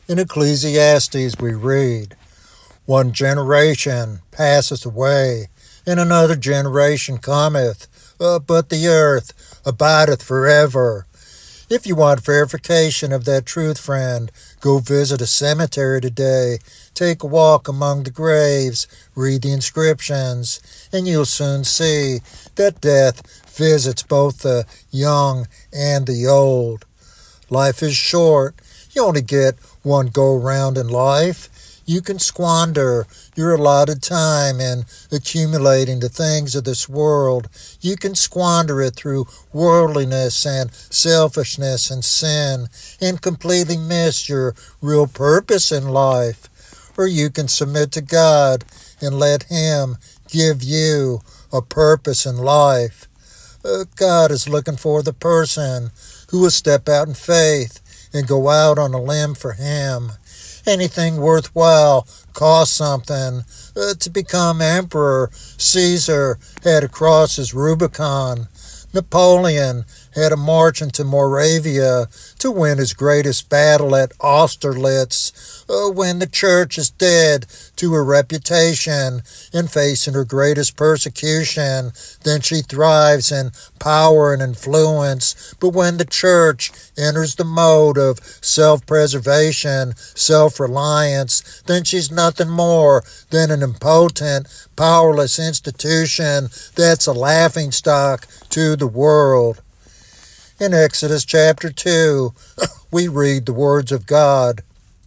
In Ecclesiastes we read, "One generation passeth away, and another generation cometh, but the earth abideth forever." If you want verification of that truth, friend, go visit a cemetery today. Take a walk among the graves, read the inscriptions, and you'll soon see that death visits both the young and the old. Life is short. You only get one go-round in life. You can squander your allotted time in accumulating the things of this world. You can squander it through worldliness and selfishness and sin and completely miss your real purpose in life. Or you can submit to God and let Him give you a purpose in life. God is looking for the person who will step out in faith and go out on a limb for Him. Anything worthwhile costs something. To become emperor, Caesar had to cross his Rubicon. Napoleon had to march into Moravia to win his greatest battle at Austerlitz. When the church is dead to her reputation and facing her greatest persecution, then she thrives in power and influence. But when the church enters the mode of self-preservation, self-reliance, then she's nothing more than an impotent, powerless institution that's a laughingstock to the world. In Exodus chapter 2, we read the words of God.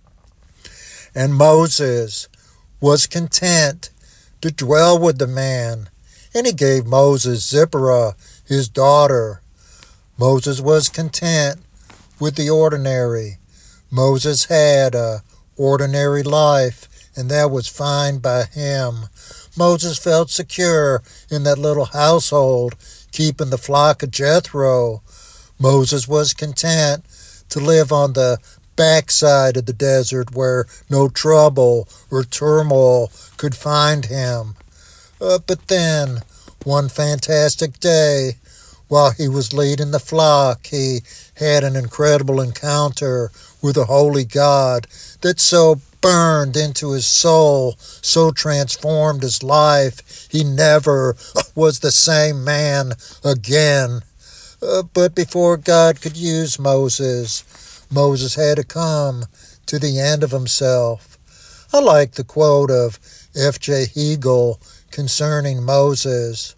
"And Moses was content to dwell with the man, and he gave Moses Zipporah, his daughter." Moses was content with the ordinary. Moses had an ordinary life, and that was fine by him. Moses felt secure in that little household, keeping the flock of Jethro. Moses was content to live on the backside of the desert where no trouble or turmoil could find him. But then, one fantastic day, while he was leading the flock, he had an incredible encounter with a holy God that so burned into his soul, so transformed his life, he never was the same man again. But before God could use Moses, Moses had to come to the end of himself. I like the quote of F.J. Hegel concerning Moses.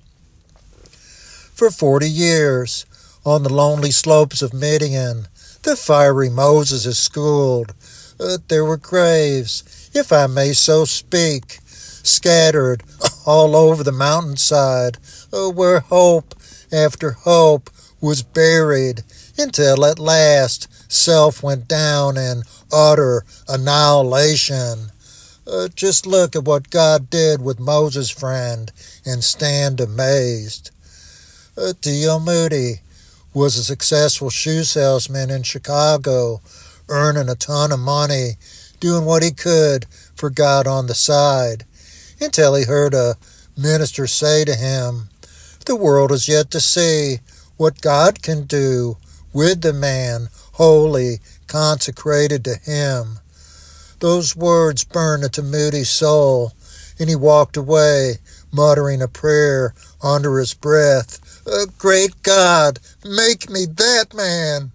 "For 40 years, on the lonely slopes of Midian, the fiery Moses is schooled. There were graves, if I may so speak, scattered all over the mountainside, where hope after hope was buried, until at last self went down in utter annihilation." Just look at what God did with Moses, friend, and stand amazed. D.L. Moody was a successful shoe salesman in Chicago, earning a ton of money, doing what he could for God on the side, until he heard a minister say to him, "The world is yet to see what God can do with the man wholly consecrated to Him." Those words burned into Moody's soul, and he walked away, muttering a prayer under his breath, "Great God, make me that man."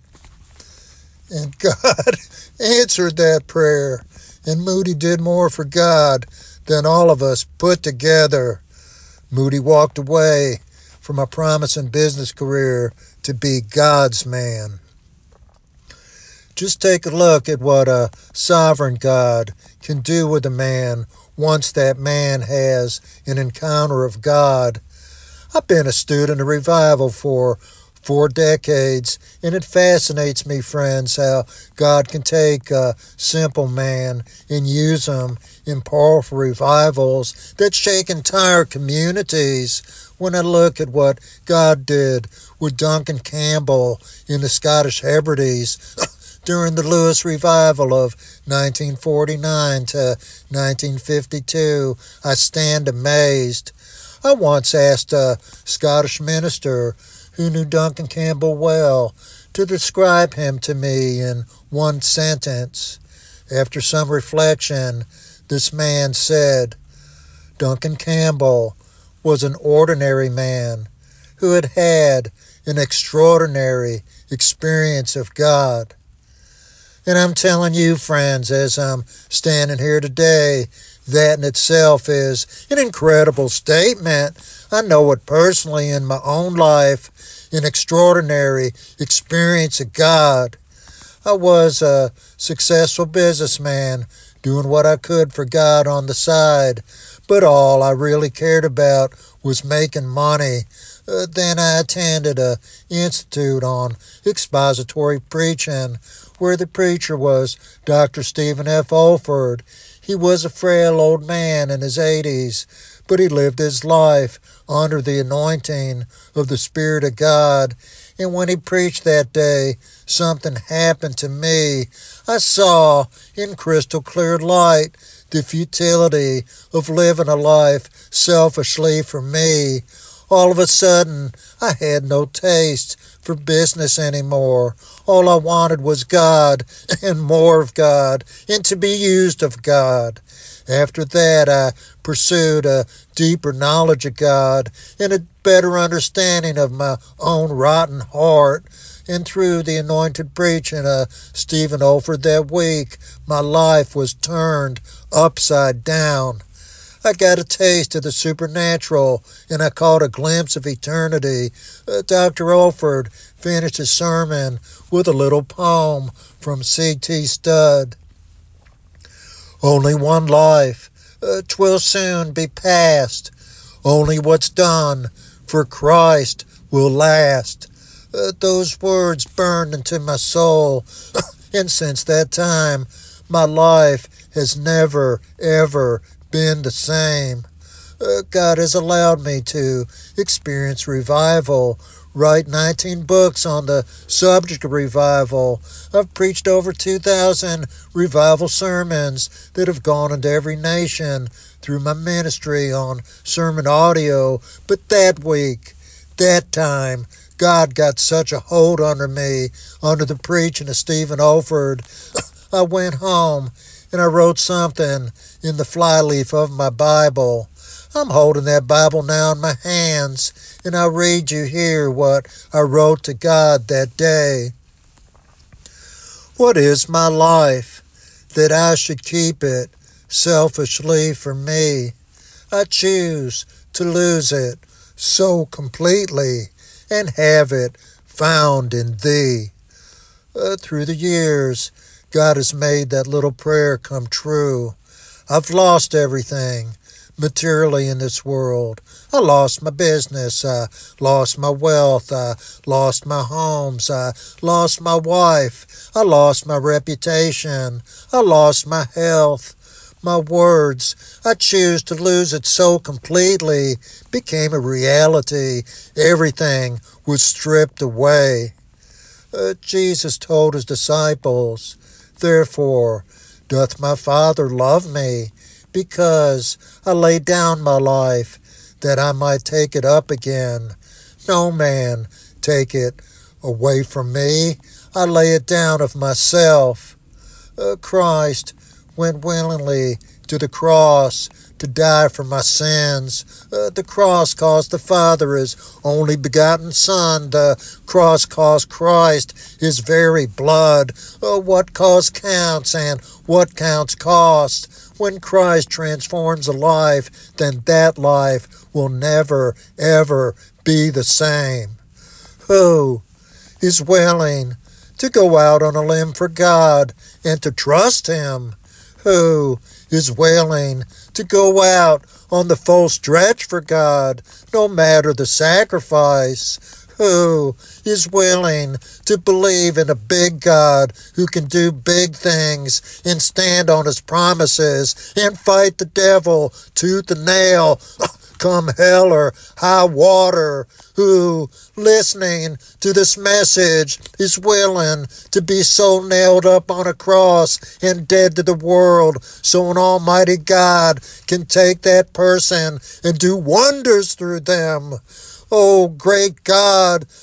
And God answered that prayer, and Moody did more for God than all of us put together. Moody walked away from a promising business career to be God's man. Just take a look at what a sovereign God can do with a man once that man has an encounter of God. I've been a student of revival for 4 decades, and it fascinates me, friends, how God can take a simple man and use him in powerful revivals that shake entire communities. When I look at what God did with Duncan Campbell in the Scottish Hebrides during the Lewis Revival of 1949 to 1952, I stand amazed. I once asked a Scottish minister who knew Duncan Campbell well to describe him to me in one sentence. After some reflection, this man said, Duncan Campbell was an ordinary man who had had an extraordinary experience of God. And I'm telling you, friends, as I'm standing here today, that in itself is an incredible statement. I know it personally in my own life, an extraordinary experience of God. I was a successful businessman doing what I could for God on the side, but all I really cared about was making money. Then I attended an institute on expository preaching, where the preacher was Dr. Stephen F. Olford. He was a frail old man in his 80s, but he lived his life under the anointing of the Spirit of God. And when he preached that day, something happened to me. I saw in crystal clear light the futility of living a life selfishly for me. All of a sudden, I had no taste for business anymore. All I wanted was God and more of God and to be used of God. After that, I pursued a deeper knowledge of God and a better understanding of my own rotten heart. And through the anointed preaching of Stephen Olford that week, my life was turned upside down. I got a taste of the supernatural, and I caught a glimpse of eternity. Dr. Olford finished his sermon with a little poem from C.T. Studd. Only one life, 'twill soon be past. Only what's done for Christ will last. Those words burned into my soul, and since that time, my life has never, ever been the same. God has allowed me to experience revival, write 19 books on the subject of revival. I've preached over 2,000 revival sermons that have gone into every nation through my ministry on sermon audio. But that week, that time, God got such a hold under me, under the preaching of Stephen Olford. I went home and I wrote something in the flyleaf of my Bible. I'm holding that Bible now in my hands, and I'll read you here what I wrote to God that day. What is my life, that I should keep it selfishly for me? I choose to lose it so completely and have it found in Thee. Through the years, God has made that little prayer come true. I've lost everything materially in this world. I lost my business. I lost my wealth. I lost my homes. I lost my wife. I lost my reputation. I lost my health. My words, I choose to lose it so completely, became a reality. Everything was stripped away. Jesus told his disciples, Therefore doth my Father love me, because I laid down my life, that I might take it up again. No man take it away from me. I lay it down of myself. Christ went willingly to the cross to die for my sins. The cross cost the Father his only begotten Son. The cross cost Christ his very blood. What cost counts and what counts cost. When Christ transforms a life, then that life will never, ever be the same. Who is willing to go out on a limb for God and to trust Him? Who is willing to go out on the full stretch for God, no matter the sacrifice? Who is willing to believe in a big God who can do big things and stand on His promises and fight the devil tooth and nail, come hell or high water? Who, listening to this message, is willing to be so nailed up on a cross and dead to the world so an almighty God can take that person and do wonders through them? Oh, great God,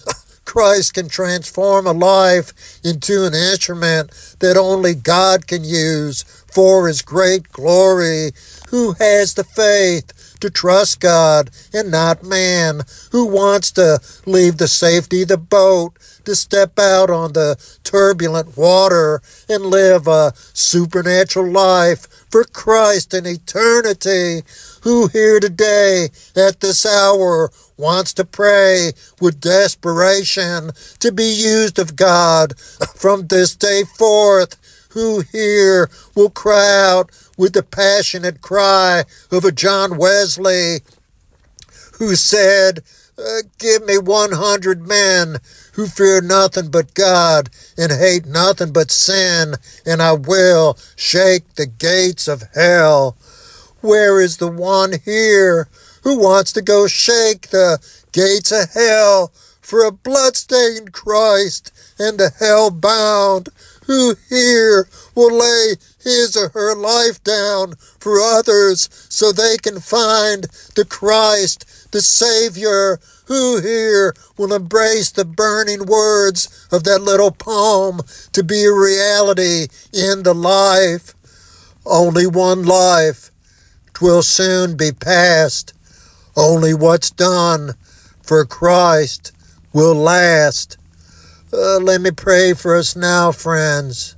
Christ can transform a life into an instrument that only God can use for His great glory. Who has the faith to trust God and not man? Who wants to leave the safety of the boat to step out on the turbulent water and live a supernatural life for Christ in eternity? Who here today at this hour wants to pray with desperation to be used of God from this day forth? Who here will cry out with the passionate cry of a John Wesley, who said, give me 100 men who fear nothing but God and hate nothing but sin, and I will shake the gates of hell. Where is the one here who wants to go shake the gates of hell for a bloodstained Christ and the hell-bound? Who here will lay his or her life down for others so they can find the Christ, the Savior? Who here will embrace the burning words of that little poem to be a reality in the life? Only one life, 'twill soon be past. Only what's done for Christ will last. Let me pray for us now, friends.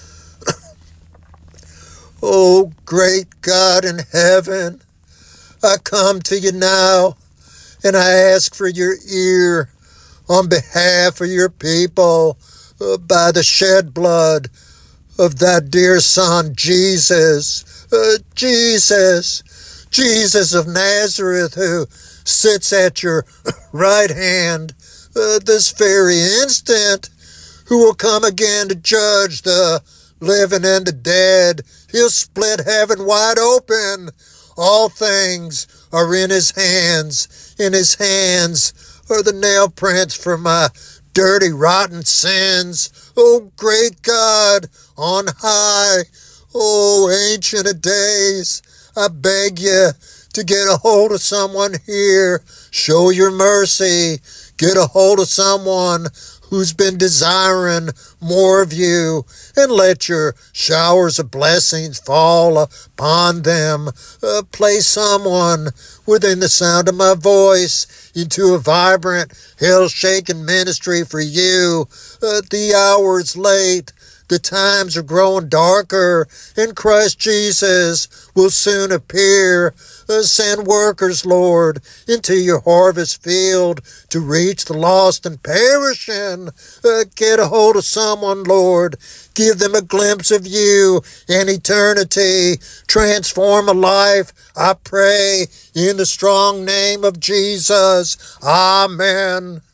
Oh, great God in heaven, I come to you now, and I ask for your ear on behalf of your people by the shed blood of that dear Son, Jesus. Jesus of Nazareth, who sits at your right hand this very instant, who will come again to judge the living and the dead. He'll split heaven wide open. All things are in his hands. In his hands are the nail prints for my dirty, rotten sins. Oh, great God on high, oh, Ancient of Days, I beg you to get a hold of someone here. Show your mercy. Get a hold of someone who's been desiring more of you, and let your showers of blessings fall upon them. Place someone within the sound of my voice into a vibrant, hell-shaking ministry for you. The hour's late. The times are growing darker, and Christ Jesus will soon appear. Send workers, Lord, into your harvest field to reach the lost and perishing. Get a hold of someone, Lord. Give them a glimpse of you and eternity. Transform a life, I pray, in the strong name of Jesus. Amen.